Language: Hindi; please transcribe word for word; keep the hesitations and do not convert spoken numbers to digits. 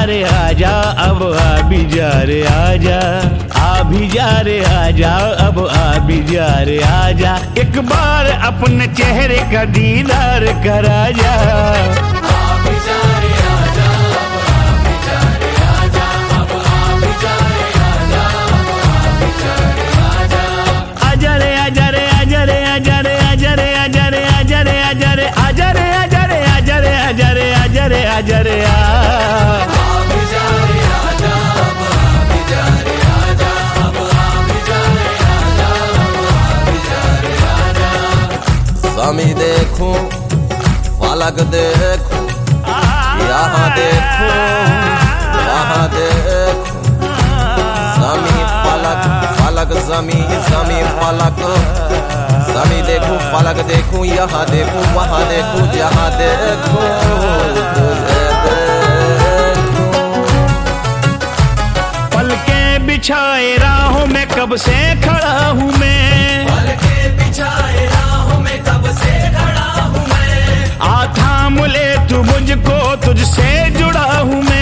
रे आजा, अब आ भी जा रे आजा, आ भी जा रे आजा, अब आ भी जा रे आजा, एक बार अपने चेहरे का दीदार करा जा। आ भी जा रे आजा, अब आ भी जा रे आजा, अब आ भी जा रे आजा, अब आ भी जा रे आजा। आजा रे आजा रे आजा रे आजा रे आजा रे आजा रे आजा रे आजा रे आजा रे आजा रे आजा रे आजा रे आजा रे आजा रे आ आ भी जा रे आजा, अब आ भी जा रे आजा, अब आ भी जा रे आजा, अब आ भी जा रे आजा। ज़मी देखूं फलक देखूं, यहाँ देखूं वहाँ देखूं, ज़मी फलक फलक ज़मी ज़मी फलक, ज़मी देखूं फलक देखूं, यहाँ देखूं वहाँ देखूं, जहाँ देखूं तुझे देखूं। पलके बिछाए राहों में कब से खड़ा हूँ मैं, पलके बिछाए राहों में कब से खड़ा हूँ मैं, आ थाम ले तू मुझको, तुझसे जुड़ा हूँ मैं।